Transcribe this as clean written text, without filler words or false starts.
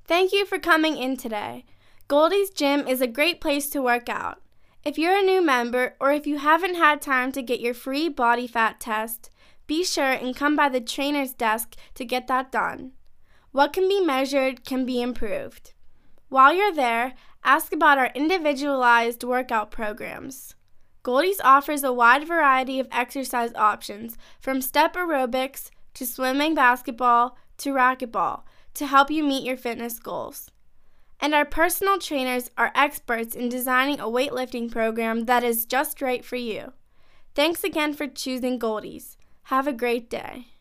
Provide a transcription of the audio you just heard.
Thank you for coming in today. Goldie's Gym is a great place to work out. If you're a new member or if you haven't had time to get your free body fat test, be sure and come by the trainer's desk to get that done. What can be measured can be improved. While you're there, ask about our individualized workout programs. Goldie's offers a wide variety of exercise options, from step aerobics to swimming, basketball to racquetball, to help you meet your fitness goals. And our personal trainers are experts in designing a weightlifting program that is just right for you. Thanks again for choosing Goldie's. Have a great day.